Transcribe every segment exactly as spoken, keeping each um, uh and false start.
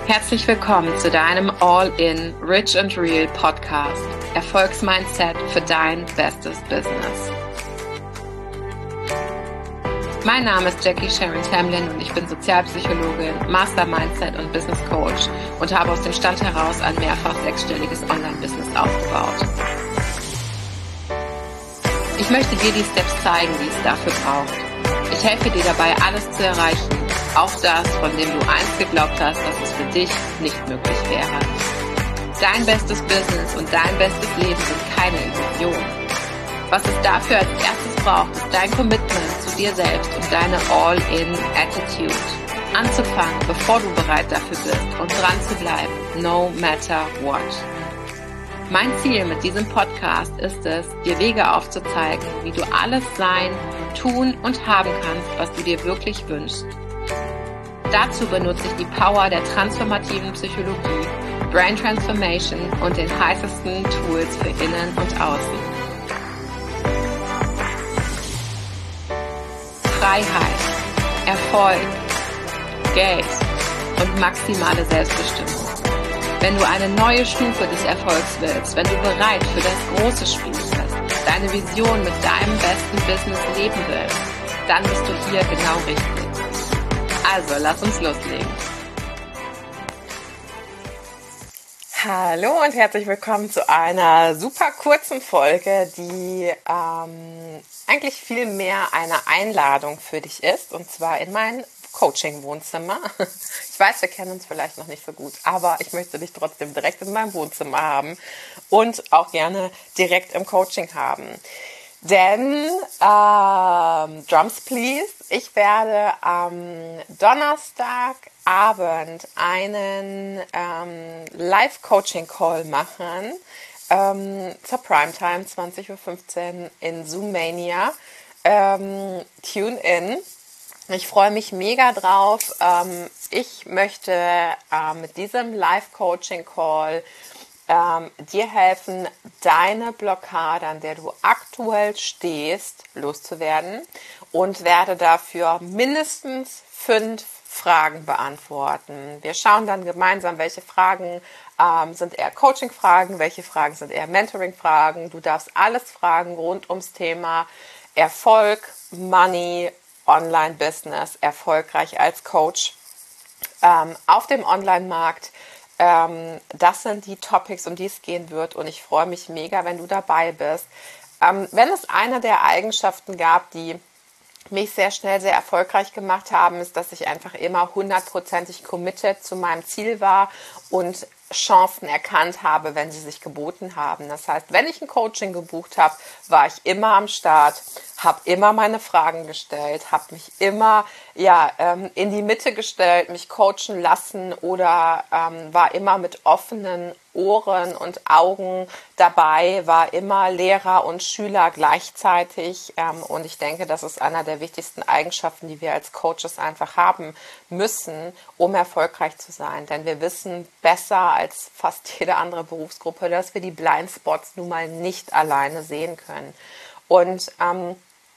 Herzlich willkommen zu deinem All-in Rich and Real Podcast. Erfolgsmindset für dein bestes Business. Mein Name ist Jackie Sharon Tamlin und ich bin Sozialpsychologin, Master Mindset und Business Coach und habe aus dem Stand heraus ein mehrfach sechsstelliges Online-Business aufgebaut. Ich möchte dir die Steps zeigen, die es dafür braucht. Ich helfe dir dabei, alles zu erreichen, auch das, von dem du einst geglaubt hast, dass es für dich nicht möglich wäre. Dein bestes Business und dein bestes Leben sind keine Illusion. Was es dafür als erstes braucht, ist dein Commitment zu dir selbst und deine All-in-Attitude. Anzufangen, bevor du bereit dafür bist und dran zu bleiben, no matter what. Mein Ziel mit diesem Podcast ist es, dir Wege aufzuzeigen, wie du alles sein, tun und haben kannst, was du dir wirklich wünschst. Dazu benutze ich die Power der transformativen Psychologie, Brain Transformation und den heißesten Tools für Innen und Außen. Freiheit, Erfolg, Geld und maximale Selbstbestimmung. Wenn du eine neue Stufe des Erfolgs willst, wenn du bereit für das große Spiel bist, deine Vision mit deinem besten Business leben willst, dann bist du hier genau richtig. Also, lass uns loslegen. Hallo und herzlich willkommen zu einer super kurzen Folge, die ähm, eigentlich viel mehr eine Einladung für dich ist, und zwar in mein Coaching-Wohnzimmer. Ich weiß, wir kennen uns vielleicht noch nicht so gut, aber ich möchte dich trotzdem direkt in meinem Wohnzimmer haben und auch gerne direkt im Coaching haben. Denn, ähm, Drums please, ich werde am Donnerstagabend einen ähm, Live-Coaching-Call machen ähm, zur Primetime, zwanzig Uhr fünfzehn in Zoomania. Ähm, tune in. Ich freue mich mega drauf. Ähm, ich möchte äh, mit diesem Live-Coaching-Call ähm, dir helfen, deine Blockade, an der du aktuell stehst, loszuwerden, und werde dafür mindestens fünf Fragen beantworten. Wir schauen dann gemeinsam, welche Fragen ähm, sind eher Coaching-Fragen, welche Fragen sind eher Mentoring-Fragen. Du darfst alles fragen rund ums Thema Erfolg, Money, Online-Business, erfolgreich als Coach ähm, auf dem Online-Markt. Ähm, das sind die Topics, um die es gehen wird, und ich freue mich mega, wenn du dabei bist. Ähm, wenn es eine der Eigenschaften gab, die mich sehr schnell sehr erfolgreich gemacht haben, ist, dass ich einfach immer hundertprozentig committed zu meinem Ziel war und Chancen erkannt habe, wenn sie sich geboten haben. Das heißt, wenn ich ein Coaching gebucht habe, war ich immer am Start, habe immer meine Fragen gestellt, habe mich immer ja ähm, in die Mitte gestellt, mich coachen lassen oder ähm, war immer mit offenen Ohren und Augen dabei, war immer Lehrer und Schüler gleichzeitig, ähm, und ich denke, das ist einer der wichtigsten Eigenschaften, die wir als Coaches einfach haben müssen, um erfolgreich zu sein, denn wir wissen besser als fast jede andere Berufsgruppe, dass wir die Blindspots nun mal nicht alleine sehen können. Und ähm,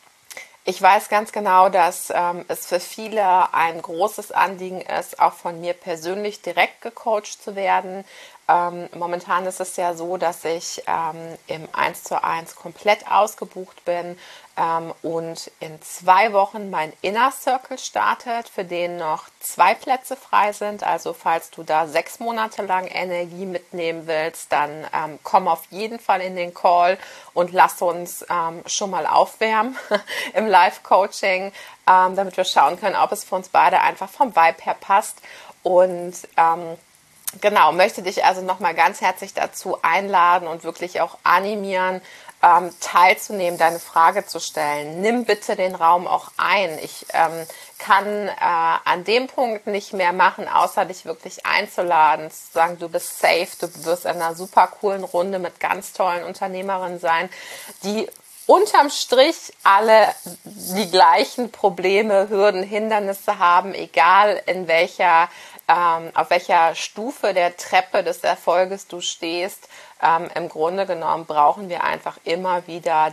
ich weiß ganz genau, dass ähm, es für viele ein großes Anliegen ist, auch von mir persönlich direkt gecoacht zu werden. Ähm, momentan ist es ja so, dass ich ähm, im eins zu eins komplett ausgebucht bin ähm, und in zwei Wochen mein Inner Circle startet, für den noch zwei Plätze frei sind. Also falls du da sechs Monate lang Energie mitnehmen willst, dann ähm, komm auf jeden Fall in den Call und lass uns ähm, schon mal aufwärmen im Live-Coaching, ähm, damit wir schauen können, ob es für uns beide einfach vom Vibe her passt. Und ähm, Genau, möchte dich also nochmal ganz herzlich dazu einladen und wirklich auch animieren, ähm, teilzunehmen, deine Frage zu stellen. Nimm bitte den Raum auch ein. Ich ähm, kann äh, an dem Punkt nicht mehr machen, außer dich wirklich einzuladen, zu sagen, du bist safe, du wirst in einer super coolen Runde mit ganz tollen Unternehmerinnen sein, die unterm Strich alle die gleichen Probleme, Hürden, Hindernisse haben, egal in welcher Ähm, auf welcher Stufe der Treppe des Erfolges du stehst. Ähm, im Grunde genommen brauchen wir einfach immer wieder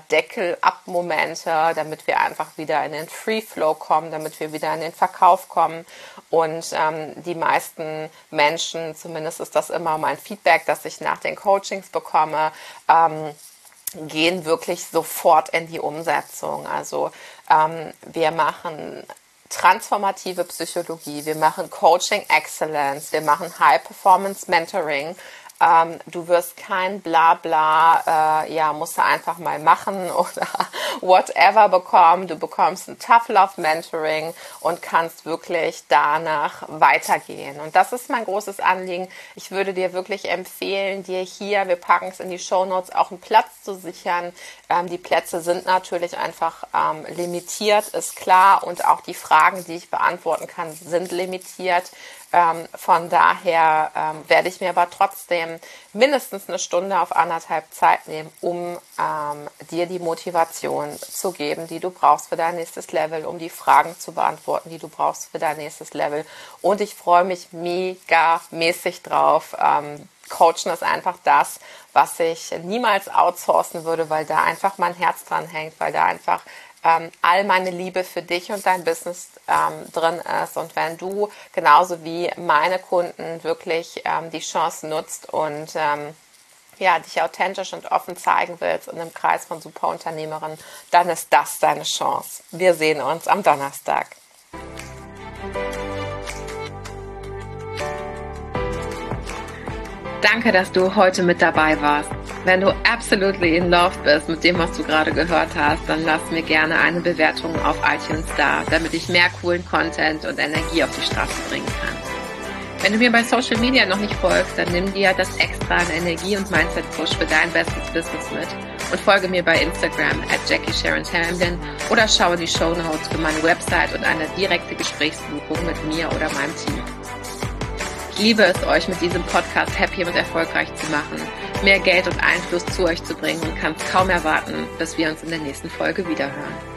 Deckel-Up-Momente, damit wir einfach wieder in den Free-Flow kommen, damit wir wieder in den Verkauf kommen. Und ähm, die meisten Menschen, zumindest ist das immer mein Feedback, das ich nach den Coachings bekomme, ähm, gehen wirklich sofort in die Umsetzung. Also ähm, wir machen transformative Psychologie, wir machen Coaching Excellence, wir machen High Performance Mentoring. Ähm, du wirst kein Blabla, äh, ja, musst du einfach mal machen oder whatever bekommen. Du bekommst ein Tough Love Mentoring und kannst wirklich danach weitergehen. Und das ist mein großes Anliegen. Ich würde dir wirklich empfehlen, dir hier, wir packen es in die Shownotes, auch einen Platz zu sichern. Ähm, die Plätze sind natürlich einfach ähm, limitiert, ist klar. Und auch die Fragen, die ich beantworten kann, sind limitiert. Ähm, von daher ähm, werde ich mir aber trotzdem mindestens eine Stunde auf anderthalb Zeit nehmen, um ähm, dir die Motivation zu geben, die du brauchst für dein nächstes Level, um die Fragen zu beantworten, die du brauchst für dein nächstes Level. Und ich freue mich mega mäßig drauf. Ähm, Coachen ist einfach das, was ich niemals outsourcen würde, weil da einfach mein Herz dran hängt, weil da einfach Ähm, all meine Liebe für dich und dein Business ähm, drin ist. Und wenn du genauso wie meine Kunden wirklich ähm, die Chance nutzt und ähm, ja, dich authentisch und offen zeigen willst in einem Kreis von Superunternehmerinnen, dann ist das deine Chance. Wir sehen uns am Donnerstag. Danke, dass du heute mit dabei warst. Wenn du absolutely in love bist mit dem, was du gerade gehört hast, dann lass mir gerne eine Bewertung auf iTunes da, damit ich mehr coolen Content und Energie auf die Straße bringen kann. Wenn du mir bei Social Media noch nicht folgst, dann nimm dir das extra an Energie und Mindset-Push für dein bestes Business mit und folge mir bei Instagram at Jackie Sharon Tamblyn oder schaue die Shownotes für meine Website und eine direkte Gesprächsbuchung mit mir oder meinem Team. Ich liebe es, euch mit diesem Podcast happy und erfolgreich zu machen, mehr Geld und Einfluss zu euch zu bringen und kann es kaum erwarten, bis wir uns in der nächsten Folge wiederhören.